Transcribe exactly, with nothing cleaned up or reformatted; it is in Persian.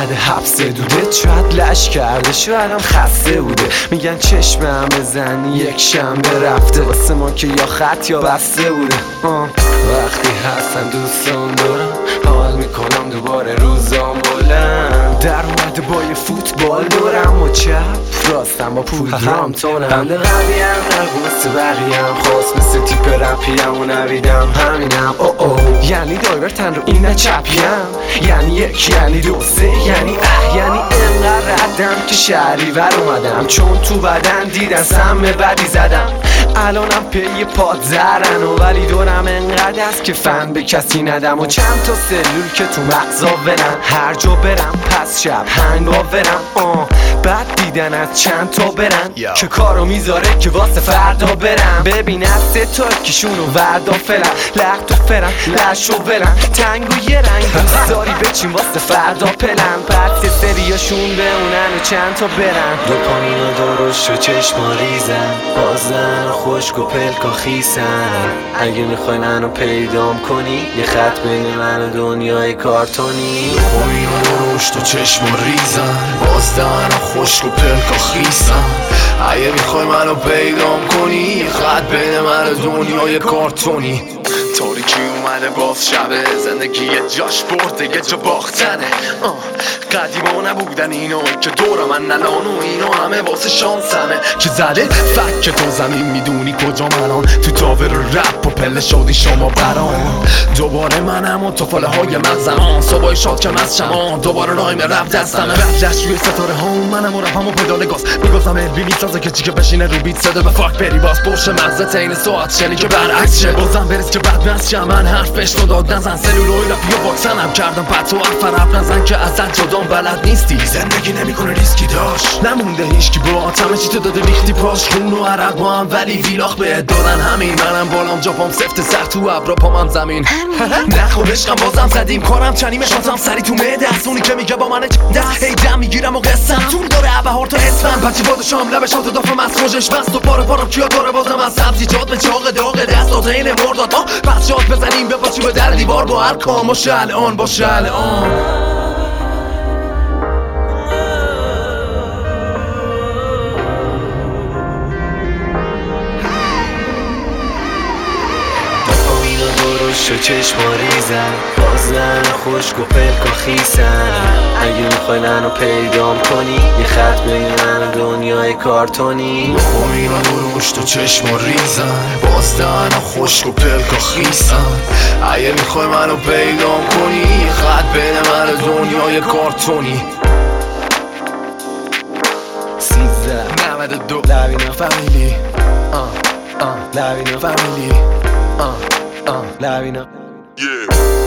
اومده حبس دوده، شاید لش کرده شایدم خسته بوده. میگن چشمم بزنی یک شنبه رفته، واسه ما که یا خط یا بسته بوده. آه. وقتی هستم دوستان دارم، حال میکنم دوباره روزام بلند. در اومده با یه فوتبال دورم و چپ راستم با پول درام تونم. بند قویم نگوست بقیم، خواست مثل تیپ رپیم و نویدم همینم. او او یعنی دایورتن رو این چپیم، یعنی یک یعنی دو سه یعنی اه، یعنی انقدر ردم که شهری ور اومدم، چون تو بدن دیدن سم بدی زدم. الانم پی پاد زرن و ولی دورم انقدر است که فن به کسی ندم و چند تا سلول که تو مغزا برن. هر جا برم پس شب هنگا برم آه. بعد دیدن از چند تا برن Yo. که کارو میذاره که واسه فردا برم. ببین از سه تا کشونو وردا فلن، لخت و فرن لش و ولن، تنگ و یه رنگ دوستاری بچین واسه فردا پلن. بعد سه سریاشون بمونن و چند تا برن. دوپامین و درشت و چشما ریزن، بازن و خشک و پلک و خیسن. اگه میخوای منو پیدام کنی، یه خط بین من و دنیای کارتونی. دوپامین و درشت و چشما ریزن، بازن و خشک و پلک و خیسن. اگه میخوای منو پیدام کنی، یه خط بین من و دنیای کارتونی. تاریکی اومده باز شبه، زندگی یه جاش برده یه جا باختنه. قدیما نبودن اینو که دور من الان و اینو همه واسه شانسمه که زده فک تو زمین میدونی کجا منان. تو تاور رپ و پله شدی شما برام. دوباره منم و توفاله های مغزمان، صبح شاد کم از شمان. دوباره رایم رپ دستمه، رپ جشت روی ستاره ها منم و رپم و پدال گاز. میگفتم البی میسازه که چی که بشینه رو بیت صده به فاک بری باز پرش مغزت این ساعت شلی که برعکس شه. بازم برس که بعد بس شم من حرف بشت و داد نزن. سلولوی رپی و واکسنم کردم بعد تو حرف رپ نزن که اصلا جدام بلد نیستی. زندگی نمیکنه ریسکی داشت، نمونده هیچکی باهات، همه چی تو داده ریختی پاش. خون و عرق با هم ولی ویلاخ بهت دادن همین. منم بالام جا پام سفت سر تو ابرا پامم زمین. نخور عشقم بازم زدیم کارم چنیم شاتم سری تو معده است. اونی که میگه با من دست هی دم میگیرم و قسم طول داره بهار تا اسفند. بچه بادشام لبش هاتو دافم از خوشش مست و پاره پارم کیا داره بازم از سبزیجات به چاق داغ دست داده این مرداد. پس شات بزنیم بپاچی به در دیوار با هر کام. باشه الان باشه الان شو چشما ریزن، بازن خشک و پلک و خیسن. اگه میخوای منو پیدام کنی، یه خط بین من و دنیای کارتونی. دوپامین و درشت و چشما ریزن، بازن خشک و پلک و خیسن. اگه میخوای منو پیدام کنی، یه خط بین من و دنیای کارتونی. سیزده نود و دو لاوینا فامیلی آه آه لاوینا فامیلی آه آه لاوینا Yeah.